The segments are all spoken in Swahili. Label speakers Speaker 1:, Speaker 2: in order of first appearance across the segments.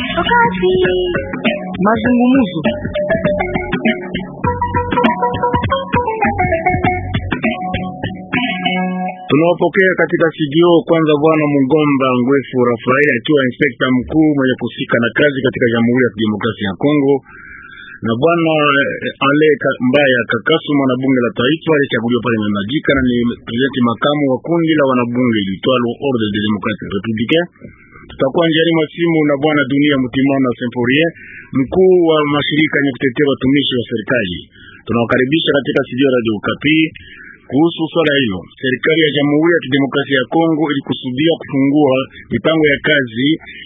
Speaker 1: Mazungumzo.
Speaker 2: Tunawapokea katika studio kwanza Bwana Mungomba Ngwefu Rafael akiwa inspekta mkuu mwenye kusika na kazi katika Jamhuri ya Kidemokrasia ya Kongo, na Bwana Aleka Mbaya Kakasu, mwanabunge la taifa alichaguliwa pale Majika na ni presidenti makamu wa kundi la wanabunge litwalo Ordre des Démocrates Républicains. Tutakuwa njiani mwa simu na Bwana Dunia Mutimana Symphorien, mkuu wa mashirika yenye kutetea watumishi wa serikali. Tunawakaribisha katika studio ya Radio Okapi. Kuhusu swala hilo, serikali ya Jamhuri ya Kidemokrasia ya Kongo ilikusudia kufungua mipango ya kazi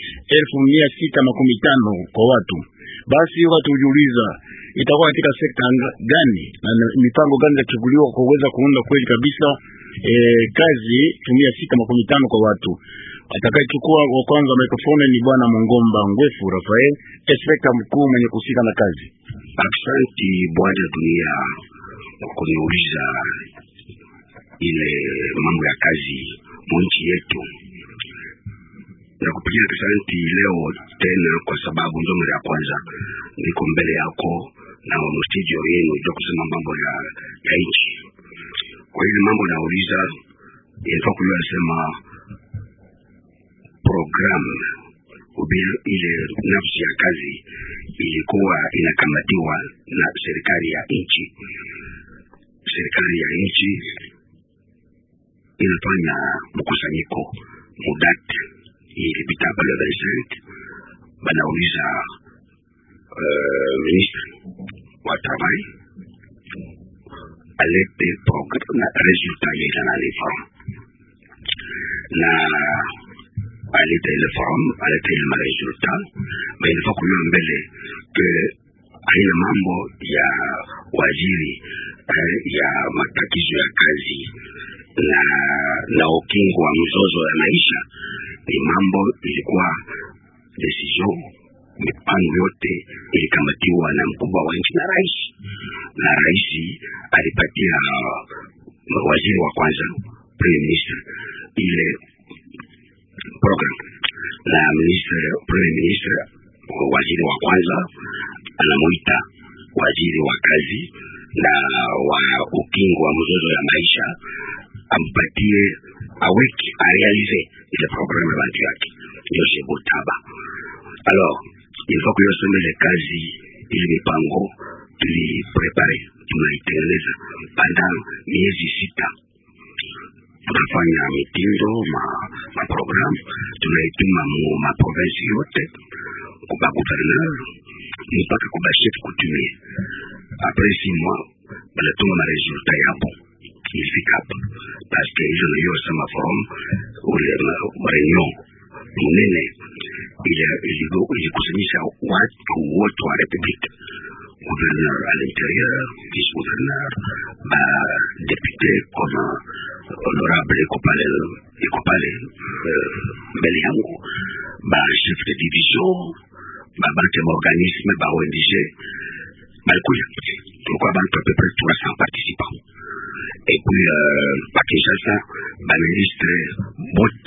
Speaker 2: 1650 kwa watu. Basi watu hujiuliza itakuwa katika sekta gani na mipango gani itachukuliwa kwa kuweza kuunda kweli kabisa kazi 1650 kwa watu. Atakayechukua wa kwanza mikrofoni ni Bwana Mungomba Ngwefu Rafael, inspekta mkuu mwenye kusika na kazi.
Speaker 3: Asante Bwana Dunia kuniuliza ile mambo ya kazi mwinchi yetu. Na kupigia asante leo tena kwa sababu ndio mara ya kwanza niko mbele yako na studio yenu ndio kusema mambo ya nchi. Kwa hiyo mambo nauliza inafaa kuyasema program ubia ile nafsi ya kazi ilikuwa inakamatiwa na serikali ya nchi. Serikali ya nchi ilifanya mkusanyiko mudati ilipita pale 25, banauliza ministre wa travail alete program na resultat ya analifa na aleta ile form, aleta ile resultat, mais il faut kujua mbele ke haina mambo ya waziri ya matatizo ya kazi na ukingo wa mzozo ya maisha. Ni mambo ilikuwa decision, mipango yote ilikamatiwa na mkubwa wa nchi na rais. Na rais alipatia waziri wa kwanza, premier ministre, ile program. Na premier ministre, waziri wa kwanza anamuita waziri wa kazi na wa ukingo wa mzozo ya maisha ampatie aweki arealize ile programu ya bantu yake. Ndio Shebotaba. Alors, il faut que yoseme ile kazi ile mipango tuliprepare, tunaitengeneza pendant miezi 6. Tunafanya mitindo ma programu, tunaituma ma province yote kwa gouverneur mpaka kwa chef coutumier. Après 6 mois, balatuma ma resultat yapo ilifika hapa, parce que hizo ndio sama forum ule réunion munene ilikusanyisha watu wote wa republique, gouverneur à l'intérieur, vice-gouverneur, député comme honorable Ekopale mbele yangu, chef de division, banque organisme, ONG, balikuya. Tulikuwa bantu à peu près 300 participants. Et puis à Kinshasa, ministre bote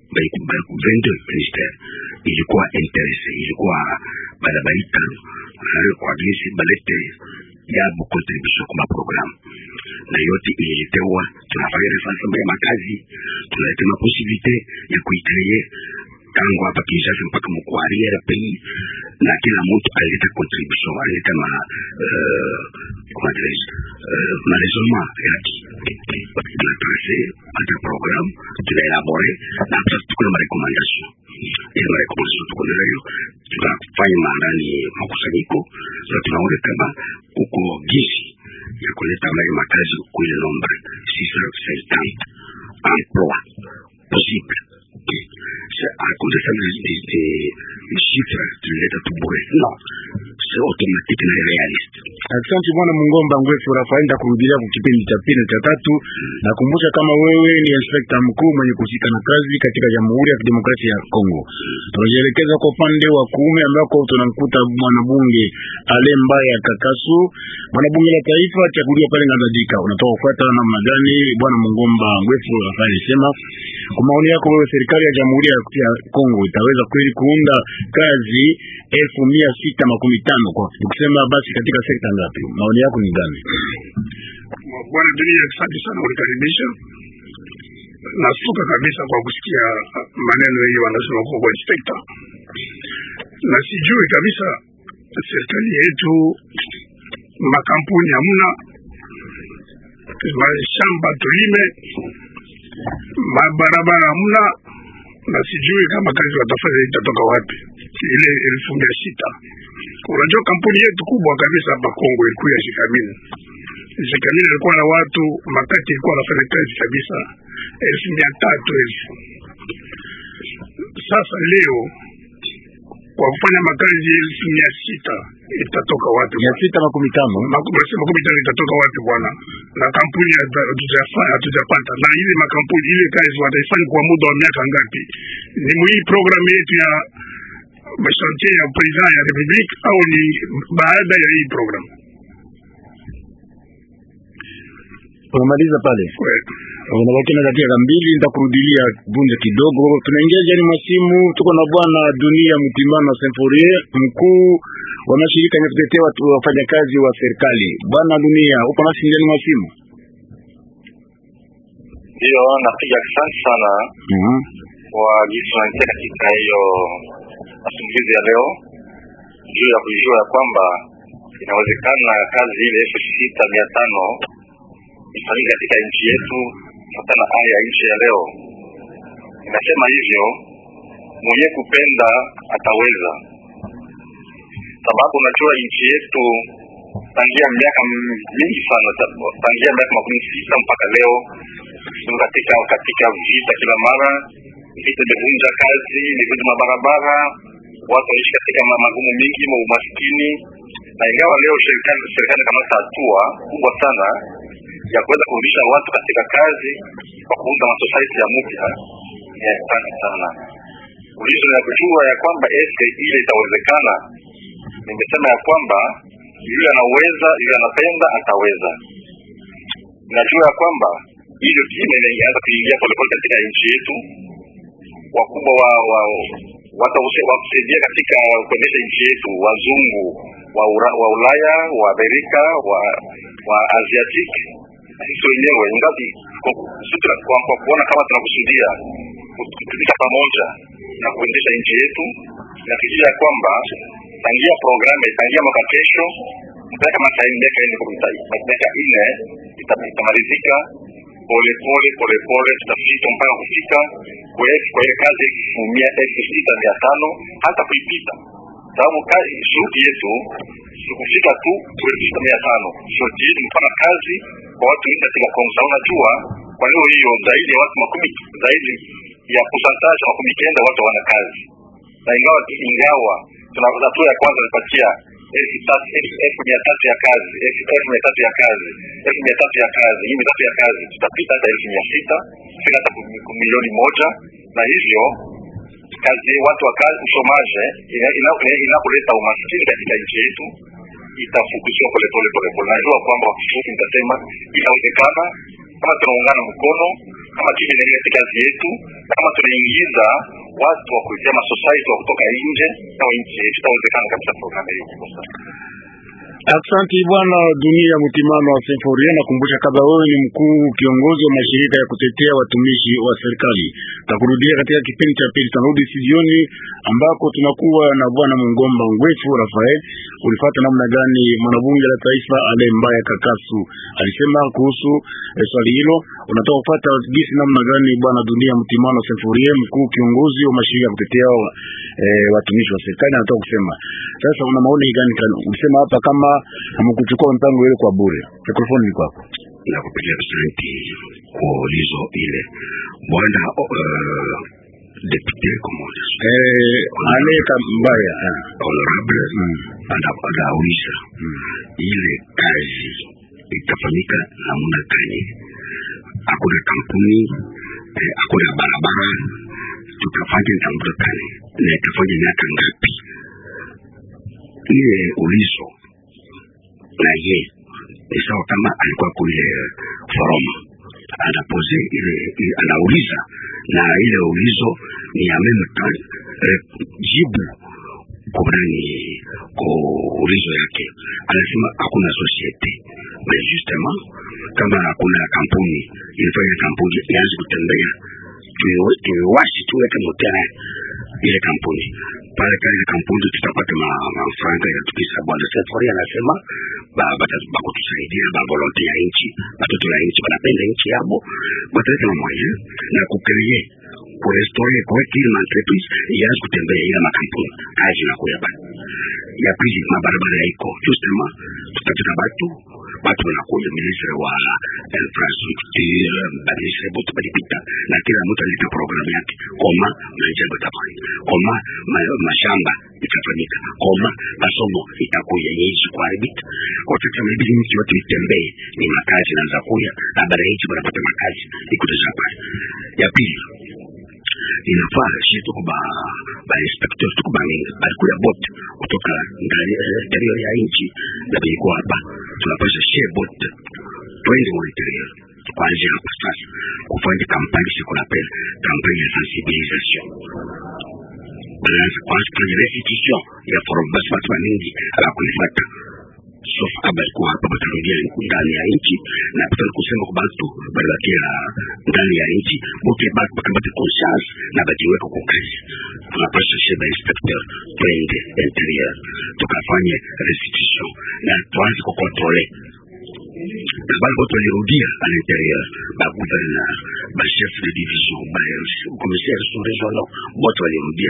Speaker 3: 22 ministères ilikuwa intéressé, ilikuwa balabaita kwa gisi balete ya contribution kwa program na yote ilitewa. Tunafanya referendum ya makazi, tunaleta ma possibilité ya kuicreer tangu hapa Kinshasa mpaka mkoari ya pays, na kila mtu aleta contribution, aleta ma raisonnement yake. Tunatrace ata program, tunaelabore na hapa tukuna ma recommandation. Ile ma recommandation tukuna leo tunafanya maandani makusanyiko na tunaona kama uko gisi ya kuleta makazi kwa ile nombre 650 emploi possible. À cause de ça, les chiffres, tu les as tout bourrés. Non, c'est automatique et réaliste.
Speaker 2: Asante bwana Mungomba Ngwefu Rafael, kurudia kwa kipindi cha pili cha tatu. Nakumbusha kama wewe ni inspector mkuu mwenye kushika na kazi katika Jamhuri ya Kidemokrasia ya Kongo. Tunajielekeza kwa upande wa kuume ambako tunamkuta mwanabunge Alembaya Kakasu, mwanabunge la taifa chaguliwa pale Ngandajika. Unatoka kufuata namna gani bwana Mungomba Ngwefu Rafael? Sema kwa maoni yako wewe, serikali ya Jamhuri ya Kongo itaweza kweli kuunda kazi 1650 kwa kusema basi katika sekta ngapi? Maoni yako ni gani?
Speaker 4: Bwana Dunia, asante sana unikaribisha. Nasuka kabisa kwa kusikia maneno hiyo wanasema kwa inspector. Na sijui kabisa serikali yetu makampuni hamna, mashamba tulime, mabarabara hamna, na sijui kama kazi watafanya itatoka wapi ile 1600. Unajua kampuni yetu kubwa kabisa hapa Kongo ilikuwa ya Shikamini. Shikamini ilikuwa na watu makati, ilikuwa nafanya kazi kabisa 300,000. Sasa leo kwa kufanya makazi 600 itatoka wapi?
Speaker 2: 650
Speaker 4: itatoka wapi bwana? Na kampuni hatujapata. Na ile makampuni ile kazi wataifanya kwa muda wa miaka ngapi? Ni mwii programu yetu ya masharti ya president ya republic au ni baada ya hii programu?
Speaker 2: Unamaliza pale. Unabaki na dakika mbili, nitakurudilia bunde kidogo. Tunaingia jani masimu, tuko na bwana Dunia Mutimano Symphorien, mkuu wa mashirika ya kutetea watu wafanyakazi wa serikali. Bwana Dunia, upo nasi jani masimu?
Speaker 5: Ndio, napiga asante sana kwa jinsi wanataka katika hiyo masimulizi ya leo juu ya kujua ya kwamba inawezekana kazi ile 6500 ifanyike katika nchi yetu kutokana na hali ya nchi ya leo. Ninasema hivyo mwenye kupenda ataweza, sababu unajua nchi yetu tangia miaka mingi sana, tangia miaka 16 mpaka leo katika vita kila mara, vita vimevunja kazi, vimevunja mabarabara, watu waishi katika magumu mingi na umaskini. Na ingawa leo serikali kamata hatua kubwa sana ya kuweza kurudisha watu katika kazi kwa kuunda masociety ya mpya, ya sana ulizo ya kujua ya kwamba ile itawezekana. Nimesema ya kwamba yule anaweza, yule anapenda ataweza. Najua ya kwamba ile timu inaanza kuingia polepole katika nchi yetu. Wakubwa watasaidia katika kuendesha nchi yetu, wazungu wa Ulaya, wa Amerika, wa Asiatic. Sisi wenyewe ingapi kwa kuona kama tunakusudia kutumika pamoja na kuendesha nchi yetu, na kijua kwamba tangia programu tangia mwaka kesho mpaka miaka ine itamalizika pole tutafika mpaka kufika kwa ile kazi 6500 hata kuipita. Sababu kazi shughuli yetu sikufika tu kwa 6500. Shughuli yetu ni kufanya kazi kwa watu wengi katika Kongo. Unajua kwa leo hiyo zaidi ya watu 10, zaidi ya percentage 10 watu wana kazi. Na ingawa tunaweza tu ya kwanza kupatia 1300 ya kazi, 1300 ya kazi, 1300 ya kazi, hii 300 ya kazi tutapita hata 1600, fika hata milioni 1. Na hivyo kazi watu wa kazi usomaje inakuleta umaskini katika nchi yetu itafukuzwa pole. Najua kwamba wakifupi nitasema inawezekana kama tunaungana mkono, kama kile katika kazi yetu, kama tunaingiza watu wa kujenga society wa kutoka nje na nchi yetu, itawezekana kabisa programu hiyo kukosa.
Speaker 2: Asante bwana Dunia Mutimano wa Symphorien. Nakumbusha kabla wewe ni mkuu kiongozi wa mashirika ya kutetea watumishi wa serikali. Takurudia katika kipindi cha pili, tunarudi studioni ambako tunakuwa na bwana Mungomba Ngwefu Rafael. Ulifuata namna gani mwanabunge la taifa Alembaya Kakasu alisema kuhusu swali hilo? Unataka kufuata gisi namna gani bwana Dunia Mutimano wa Symphorien, mkuu kiongozi wa mashirika ya kutetea watumishi wa serikali, anataka kusema sasa una maoni gani? Unasema hapa kama amekuchukua mpango ile kwa bure. Mikrofoni ni kwako.
Speaker 3: Na kupigia asante kwa ulizo ile. Bwana député comme on dit.
Speaker 2: Aleka Mbaya
Speaker 3: honorable anauliza ile kazi itafanyika namna gani? Hakuna kampuni, hakuna barabara, tutafanya namna gani na itafanya miaka ngapi? Ile ulizo na ye ni sawa kama alikuwa kule forum anapose ile anauliza, na ile ulizo ni ya meme temps jibu kwa ulizo yake. Anasema hakuna societe, mais justement kama hakuna kampuni, ilifanya kampuni ianze kutembea, tuiwashi tuweke motera ile kampuni pale kale kampuni, tutapata mafranga ya tukisa. Bwana Sefori anasema bako tusaidia ba volonte ya nchi, batoto la nchi banapenda nchi yabo, bataleta na moyen na kukreye kurestore kwa kile entreprise ianze kutembea ile makampuni kazi na kuyaba ya pili. Mabarabara iko justement, tutapita watu wanakuja, ministre wa infrastructure ministre bote balipita, na kila mtu alita programu yake, koma manjaba tafanya, koma mashamba itafanyika, koma masomo itakuja, yeji kuharibika. Wakati mabili nchi watu itembee, ni makazi na zakuya, na baada nchi wanapata makazi ikutoza pale. Ya pili inafaa sisi tuko ba inspector, tuko ba mingi alikuya bot kutoka ndani interior ya nchi na bilikuwa hapa, tunapasha share bot twende mu interior kuanzia hapa sasa kufanya kampani siku na pele, kampani ya sensibilisation kwa kwenye restitution ya forobasi watu wa mingi ala kuifata sofa habari kwa hapa batarudia ndani ya nchi, na pata kusema kwa watu barakia ndani ya nchi bote bakabate conscience na bajiweka kwa kazi. Tunapaswa sheba inspector twende interior tukafanye restitution na tuanze kwa contrôler. Bali bote walirudia à l'intérieur, gouverneur, chef de division, commissaire sous-régional, bote walirudia,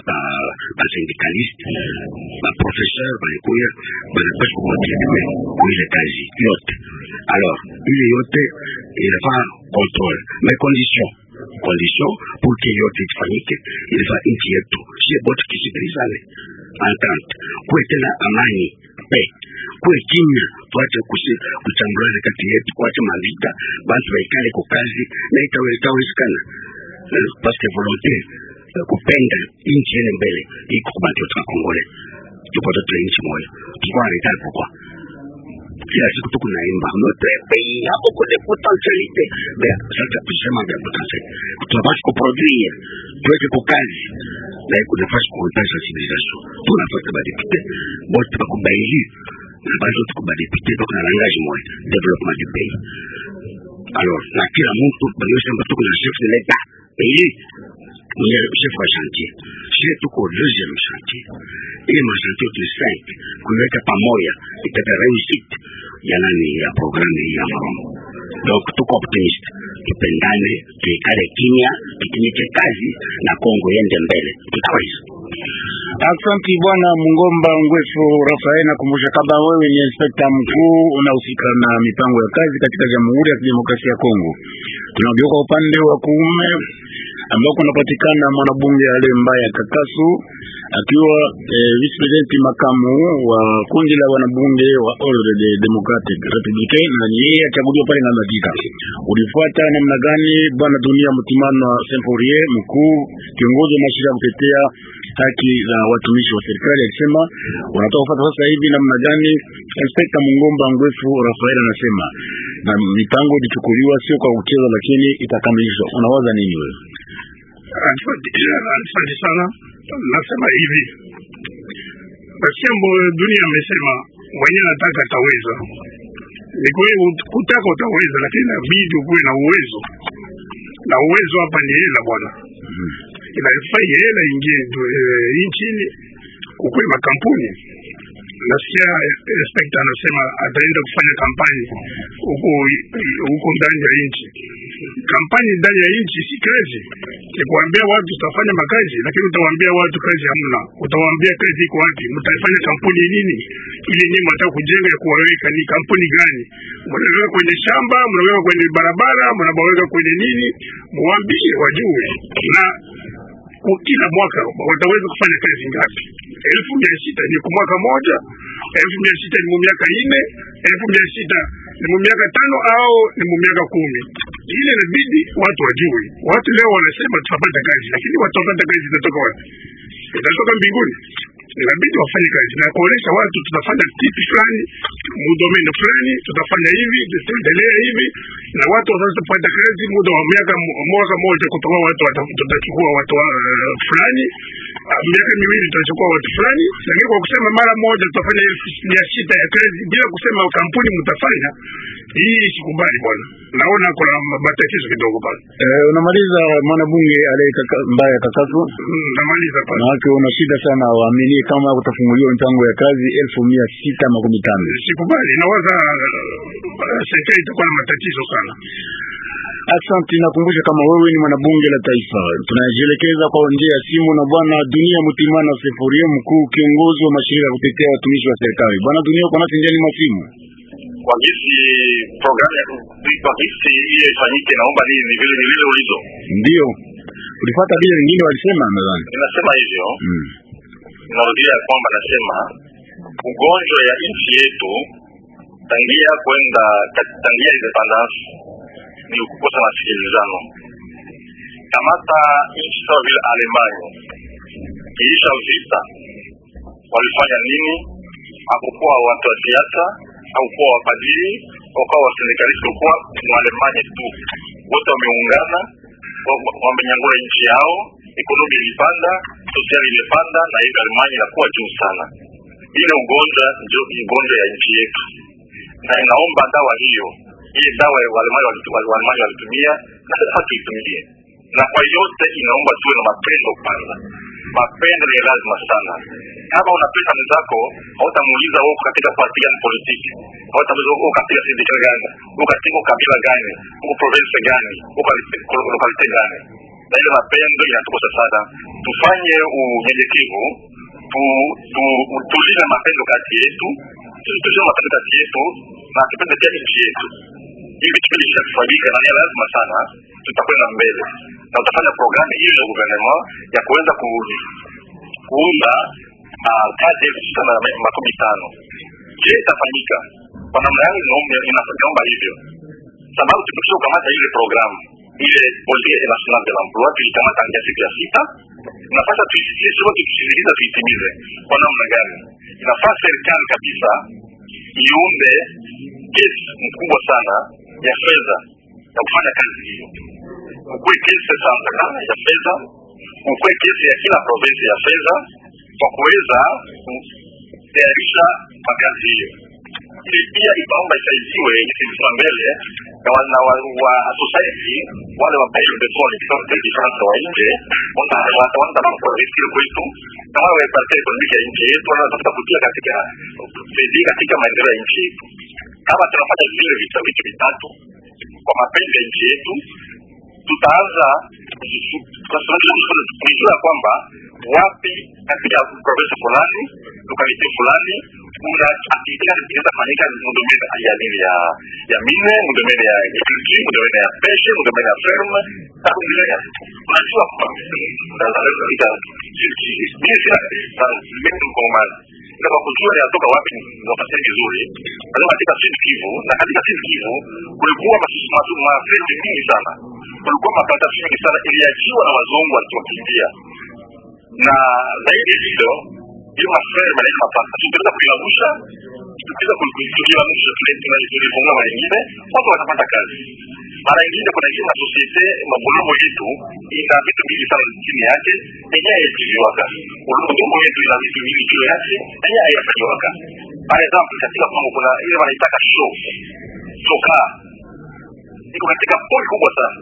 Speaker 3: syndicaliste, professeur, balikuya, banapaswa kuwatia kwa ile kazi yote. Alors, ile yote inafaa contrôle, mais condition pour que yote ifanyike, inafaa nchi yetu sie bote kisikilizane, entente, kuwe tena amani, paix, kuwe kimya, tuache kuchambulana kati yetu, kuache mavita, basi waikale kwa kazi na itawezekana. Parce que volonté kupenda nchi ile mbele iko kwa watu wa Kongole, tuko watu wa nchi moja, tuko wanataka kwa kila siku tuko naimba notre pays a beaucoup de potentialité, mais sasa kusema vya potentialité tunapaswa kuproduire, tuweke kwa kazi na kunafanya kuongoza civilisation. Tunapata badipite bote bakubaili na bazo tukubadipite kwa langage moja, développement du pays. Alors na kila mtu baliosha tuko na chef de l'état pays ni chef wa chantier, c'est tout au deuxième chantier et ma chantier de 5 kuweka pamoja itaka réussite ya nani ya programme ya Forum. Donc tuko optimist, tupendane, tuikale kimya, tutimike kazi na Kongo yende mbele, tutaweza.
Speaker 2: Asante bwana Mungomba Ngwefu Rafael, na kumbusha kama wewe ni inspector mkuu unahusika na mipango ya kazi katika Jamhuri ya Kidemokrasia ya Kongo. Tunageuka upande wa kuume ambako unapatikana mwanabunge Ale Mbaya Kakasu akiwa vice president makamu wa kundi la wanabunge wa Ordre des Democrates Républicains, na yeye achaguliwa pale na dakika. Ulifuata namna gani bwana Dunia Mutimano Semporier, mkuu kiongozi wa mashirika ya kutetea haki za watumishi wa serikali, akisema wanatoka kufuata sasa hivi namna gani? Inspector Mungomba Ngwefu Rafael anasema na mipango ilichukuliwa sio kwa kucheza, lakini itakamilishwa. Unawaza nini wewe?
Speaker 4: Asante sana. Nasema hivi, Basembo Dunia amesema mwenye anataka ataweza. Ni kweli kutaka utaweza, lakini inabidi uwe na uwezo. Na uwezo hapa ni hela bwana. Inafaa hela ingie nchini kukue makampuni. Nasikia inspector anasema ataenda kufanya kampani huko ndani ya nchi. Kampani ndani ya nchi si kazi. Ni kuambia watu utafanya makazi, lakini utawaambia watu kazi hamna. Utawaambia kazi iko wapi? Mtafanya kampuni nini? Ile nyinyi mnataka kujenga ya kuwaweka ni kampuni gani? Mnaweka kwenye shamba, mnaweka kwenye barabara, mnaweka kwenye nini? Muambie wajue. Na kila mwaka wataweza kufanya kazi ngapi? 1600 ni kwa mwaka moja, 1600 ni miaka 4, 1600 ni miaka 5 au ni miaka 10. Ile inabidi watu wajue. Watu leo wanasema tutapata kazi, lakini watapata kazi zitatoka wapi? Itatoka mbinguni. Inabidi wafanye kazi na kuonesha watu tutafanya kitu fulani, mudomeni fulani, tutafanya hivi, tutaendelea hivi, na watu wataweza kupata kazi muda wa mwaka moja kutoka watu tutachukua watu fulani, miaka 2 tutachukua watu fulani, lakini kwa kusema mara moja tutafanya 1600 ya kazi bila kusema kampuni mtafanya, hii sikubali bwana. Naona kuna matatizo kidogo pale.
Speaker 2: Unamaliza mwanabunge Mbaya Kakazo?
Speaker 4: Namaliza pale.
Speaker 2: Na una shida sana waamini kama kutafunguliwa mpango ya kazi 1650.
Speaker 4: Sikubali, nawaza serikali itakuwa na matatizo sana.
Speaker 2: Asante. Nakumbusha kama wewe ni mwanabunge la taifa, tunajielekeza kwa njia ya simu na bwana Dunia Mutimana Sefuria, mkuu kiongozi wa mashirika ya kutetea watumishi wa serikali. Bwana Dunia, uko nasi njiani mwa simu.
Speaker 5: Kwa jinsi programu kwa jinsi ile ifanyike, naomba ni vile ulizo.
Speaker 2: Ndio. Ulifuata vile wengine walisema nadhani.
Speaker 5: Ninasema hivyo. Narudia kwamba nasema ugonjwa ya nchi yetu tangia independence ni kukosa masikilizano. Kamata nchi sawa vile Alemania, kiisha vita walifanya nini? Hakukuwa watu wa siasa, hakukuwa wapadiri, hakukuwa wasindikalisti, kwa Alemania tu. Wote wameungana, wamenyangua nchi yao, ekonomi ilipanda, sosiali ilipanda, na hiyo Alemania inakuwa juu sana. Ile ugonjwa ndio ugonjwa ya nchi yetu. Na inaomba dawa hiyo. Ile dawa ya Alemania walitumia na sasa tuitumie. Na kwa yote inaomba tuwe na mapendo kwanza. Mapendo ni lazima sana. Kama unapenda mwenzako, hautamuuliza wewe katika parti gani politiki. Hautamuuliza wewe katika sindika gani, wewe katika kabila gani, wewe province gani, wewe locality gani. Na ile mapendo inatukosa sana. Tufanye unyenyekevu, tulinde mapendo kati yetu, na tupende pia nchi yetu. Hivi kipindi cha kufanyika na ni lazima sana, tutakwenda mbele. Na utafanya programu ile ya gouvernement ya kuweza kuunda kazi sana na 15. Je, itafanyika? Kwa namna yangu inaomba hivyo. Sababu tukisha kamata ile programu, ile politique nationale de l'emploi, tulikamata ngia siku ya 6, inafaa tuisikilize tuitimize. Kwa namna gani? Inafaa serikali kabisa iunde kesi mkubwa sana ya fedha ya kufanya kazi hiyo. Ukwe kesi central ya fedha, ukwe kesi ya kila province ya fedha kwa kuweza kutayarisha makazi hiyo. Ili pia ipaomba isaidiwe ikisimama mbele na wa society wale wa pale besoin de difference wa nje wanda na province kwetu kama wa parti economic ya nchi yetu wanatafuta kutia katika maendeleo ya nchi yetu. Kama tunafanya vile vitu vitatu kwa mapenzi ya nchi yetu, tutaanza kwa sababu tunajua kwamba wapi katika province fulani, locality fulani kuna activity inaweza kufanyika mdomeni ya mine, mdomeni ya agriculture, mdomeni ya peshe, mdomeni ya ferme, na kuendelea. Unajua kwamba na kwa kujua yanatoka wapi nafasi nzuri. Ndio katika Sud Kivu, na katika Sud Kivu kulikuwa mafredi mingi sana. Kulikuwa mapata mingi sana iliachiwa na wazungu walipokimbia. Na zaidi hilo, hiyo mafredi maneno mapata tunaweza kuiangusha, tunaweza kuiangusha tulifungua mara nyingine, watu watapata kazi. Mara nyingine kuna hiyo societe mabulongo yetu ina vitu vingi sana chini yake, yenyewe yajiwaka. Ulongo yetu ina vitu vingi juu yake, yenyewe hayafanyiwaka. Par exemple, katika Kongo kuna ile wanaitaka soka. Iko katika pori kubwa sana.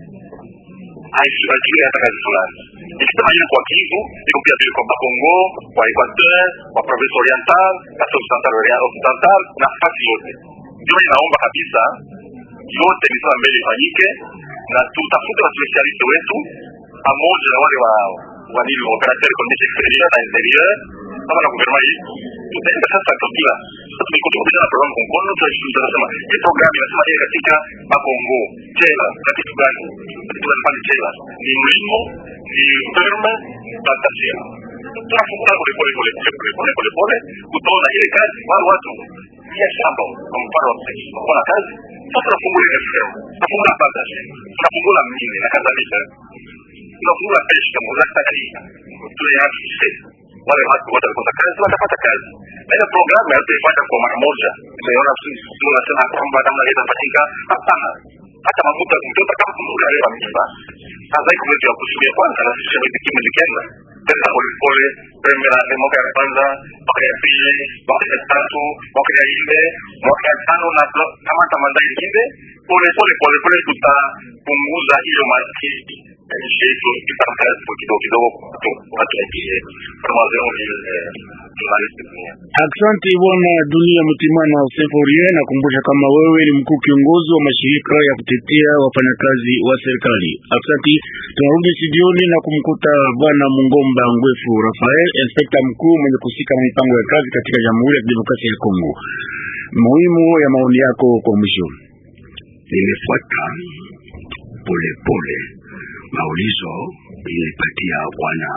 Speaker 5: Haijui hata kazi fulani. Ikisema hiyo kwa Kivu, iko pia vile kwa Bakongo, kwa Equateur, kwa Province Oriental, kwa Occidental, na fasi yote. Ndio inaomba kabisa yote ni sawa mbele ifanyike, na tutafute wa specialist wetu pamoja na wale wa nini operateur économique extérieur na intérieur kama na gouvernement yetu. Tutaenda sasa kabila tumekuja na programu Kongo, tunasema hii programu inasema katika Bakongo tena katika gani tunafanya tena ni mlimo ni ferme plantation tunafungua pole kutoa ile kazi wale watu ya shamba kwa mfano wa kazi sasa tunafungua ile ferme tunafungua plantation tunafungua mine na kadhalika tunafungua pesa kama unataka tunayafisha wale watu watapata kazi watapata kazi na ile programu hatuipata kwa mara moja tunaona tunasema kwamba kama itapatika hapana hata mafuta mtoto kama kumbuka leo mimba sasa hivi ndio kusudia kwanza na sisi ndio tumejikenga tena pole primera mwaka ya kwanza mwaka ya pili mwaka ya tatu mwaka ya nne mwaka ya tano na kama tamanda nyingine pole tutapunguza hiyo maskini shetu kitakacho kidogo watu wengine kama wao
Speaker 2: Asante bwana Dunia Mtimana Seforie, na kumbusha kama wewe ni mkuu kiongozi wa mashirika ya kutetea wafanyakazi wa serikali. Asante. Tunarudi studioni na kumkuta bwana Mungomba Ngwefu Rafael, inspector mkuu mwenye kusika na mipango ya kazi katika Jamhuri ya Kidemokrasia ya Kongo. Muhimu ya maoni yako kwa mwisho.
Speaker 3: Nimefuata pole maulizo ilipatia bwana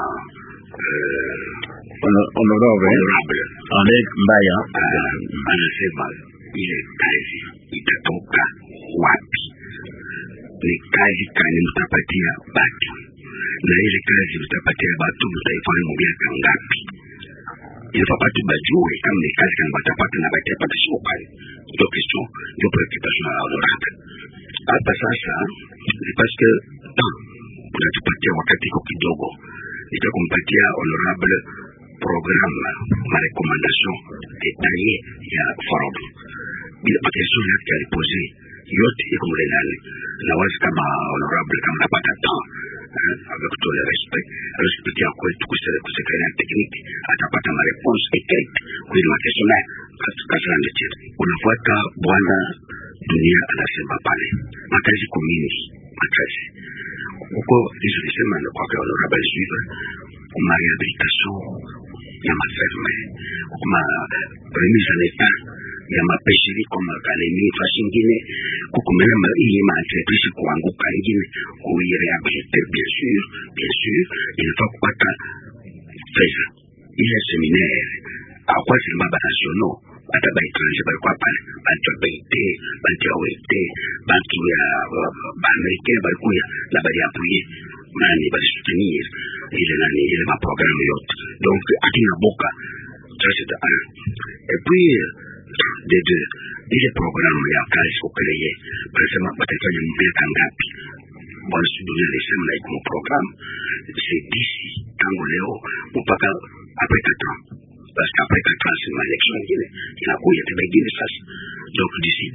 Speaker 2: honorable Alec Mbaya
Speaker 3: anasema ile kazi itatoka wapi? Ni kazi kani mtapatia batu, na ile kazi mtapatia batu mtaifanya miaka ngapi? Ilifaa batu bajue kama ni kazi kani watapata na batapata sio kani. Ndio question, ndio preoccupation ya honorable. Hapa sasa ni parce que unatupatia wakati kidogo, nitakumpatia honorable programme ma recommandation détaillée ya forum bila question yake alipose yote iko mle ndani, na wazi kama honorable kama napata temps avec tout le respect ya kwetu kusekretariat technique atapata ma réponse écrite kwa ile question na kasana ndio unafuata bwana Dunia anasema pale makazi community makazi uko hizo nisema na kwa honorable suivre ma réhabilitation ya maferme kuma remise en état ya mapesheri kama kaneni fashingine kukumela ili maentreprise kuanguka ingine kuirehabilite bien sûr il faut kupata pesa ile seminaire akwa simba nationaux ata ba étranger ba kwa pale bantu baite bantu ya ba américain ba kuya la ba appuyer mani ba soutenir ile ma programme yote donc akina boka c'est un et puis de ile programme ya kazi kukreye basema batafanya mpaka ngapi bwana studio alisema na iko programme c'est d'ici tangu leo mpaka après 4 ans parce qu'après 4 ans c'est ma élection il a couillé de begin ça donc d'ici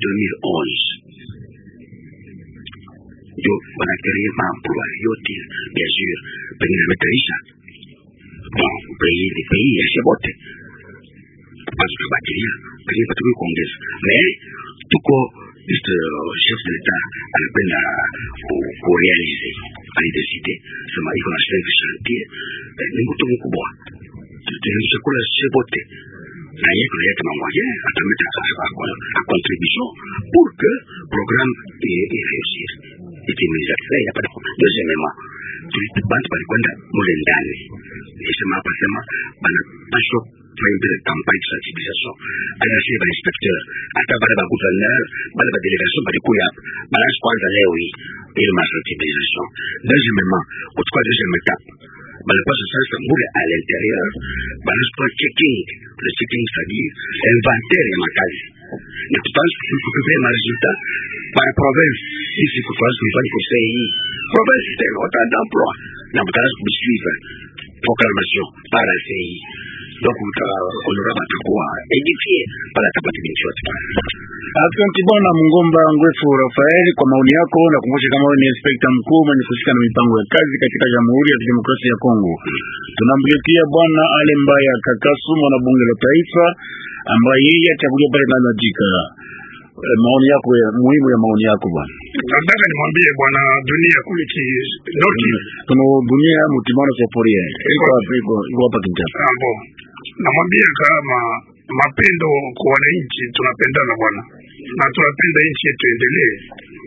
Speaker 3: 2011 yo wana créer ma emploi yote bien sûr pengine metrisha bon pays ya chebote parce que bakiria pengine patuko kuongeza mais tuko chef de l'État anapenda kurealize alideside sema iko na chef chantier ni mtu mkubwa tunachukua chebote na yeye mamwaje atameta a contribution pour que programme réussir itimiza ya pale deuxièmement tulipanda kwenda mule ndani nisema hapa sema bana pasho faire campagne de sensibilisation alors chez les inspecteurs hata bale ba gouverneur bale ba délégation bali kuya balance kwanza leo hii ile ma sensibilisation deuxièmement autre deuxième étape bale pas sasa mule à l'intérieur balance pour checking le checking c'est-à-dire inventaire ya makazi na tutans kukupe ma résultat par province ici pour faire une conseil province c'est autant d'emploi na mutaz kusuivre proclamation par la CI donc honorable atakuwa édifié par la capacité yote.
Speaker 2: Asante bwana Mungomba Ngwefu Rafael kwa maoni yako, na kumbusha kama wewe ni inspector mkuu mwenye kusika na mipango ya kazi katika Jamhuri ya Kidemokrasia ya Kongo. Tunamletea bwana Ale Mbaya Kakasu, mwana bunge la taifa ambaye yeye achaguliwa pale na Jika. Maoni yako ya muhimu ya maoni yako bwana.
Speaker 4: Nataka nimwambie bwana Dunia kule noti
Speaker 2: tuno Dunia Mtimana Seforie iko hapa Kinshasa.
Speaker 4: Bon, namwambia kama mapendo kwa wananchi tunapendana bwana, na tunapenda nchi yetu endelee.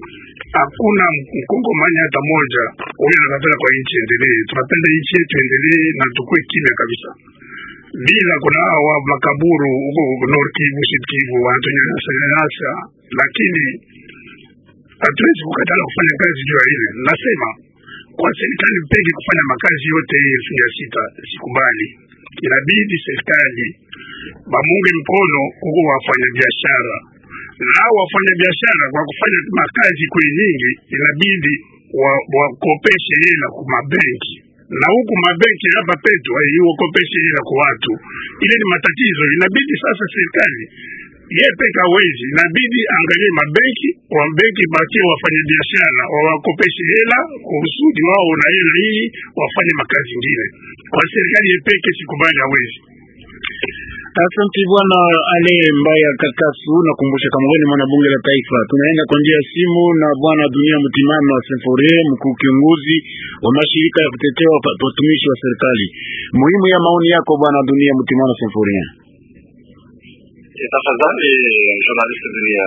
Speaker 4: hakuna mkongomani hata moja huyo anapenda kwa nchi endelee. Tunapenda nchi yetu endelee na tukue kimya kabisa. Bila kuna hawa makaburu huko North Kivu, Sud Kivu wanatunyanyasa, lakini hatuwezi kukatala kufanya kazi juu ya ile. Nasema kwa serikali peke kufanya makazi yote ya sita sikubali. Inabidi serikali bamunge mkono huko wafanya biashara. Na wafanya biashara kwa kufanya makazi kwa nyingi inabidi wakopeshe hela kwa mabenki. Na huku mabenki hapa petu wakopeshe hela kwa watu. Ile ni matatizo. Inabidi sasa serikali yeye peke hawezi, inabidi angalie mabenki, wa benki batie wafanye biashara, wakopeshe hela kusudi wao na hela hii wafanye makazi ngine. Kwa serikali yeye peke sikubali hawezi.
Speaker 2: Asante bwana Ale Mbaya Kakasu. Nakumbusha kama wewe ni mwanabunge la taifa, tunaenda kwa njia ya simu na bwana Dunia Mutimano wa Symphorien, mkuu kiongozi wa mashirika ya kutetea watumishi wa serikali. Muhimu ya maoni yako bwana Dunia Mutimano wa Symphorien.
Speaker 5: Tafadhali journalist Dunia.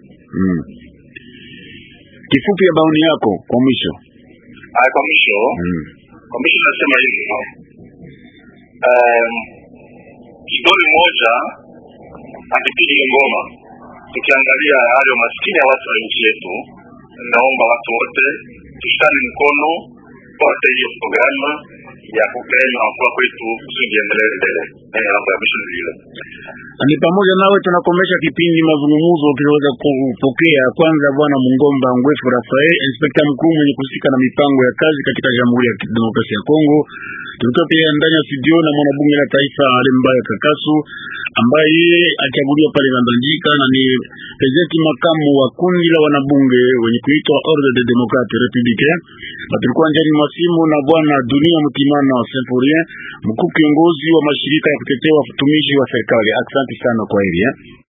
Speaker 2: Kifupi ya maoni yako kwa mwisho.
Speaker 5: Kwa mwisho. Kwa mwisho nasema hivi. Kidole moja akipigi ngoma. Tukiangalia hali ya maskini ya watu wa nchi yetu, naomba watu wote tushikane mkono wote hiyo programu ya kupenya kwa kwetu kusudi endelee mbele.
Speaker 2: Ni pamoja nawe tunakomesha kipindi mazungumzo tuliweza kupokea kwanza bwana Mungomba Ngwefu Rafael, inspekta mkuu mwenye kusika na mipango ya kazi katika Jamhuri ya Kidemokrasia ya Kongo. Tulikuwa pia ndani ya studio na mwanabunge la taifa Ale Mbaya Kakasu ambaye achaguliwa pale Mbandika na ni presidenti makamu wa kundi la wanabunge wenye kuitwa Ordre des Démocrates Républicains. Na tulikuwa ndani ya simu na bwana Dunia Mutimano wa Symphorien, mkuu kiongozi wa mashirika ya kutetea watumishi wa serikali. Asante sana kwa hili.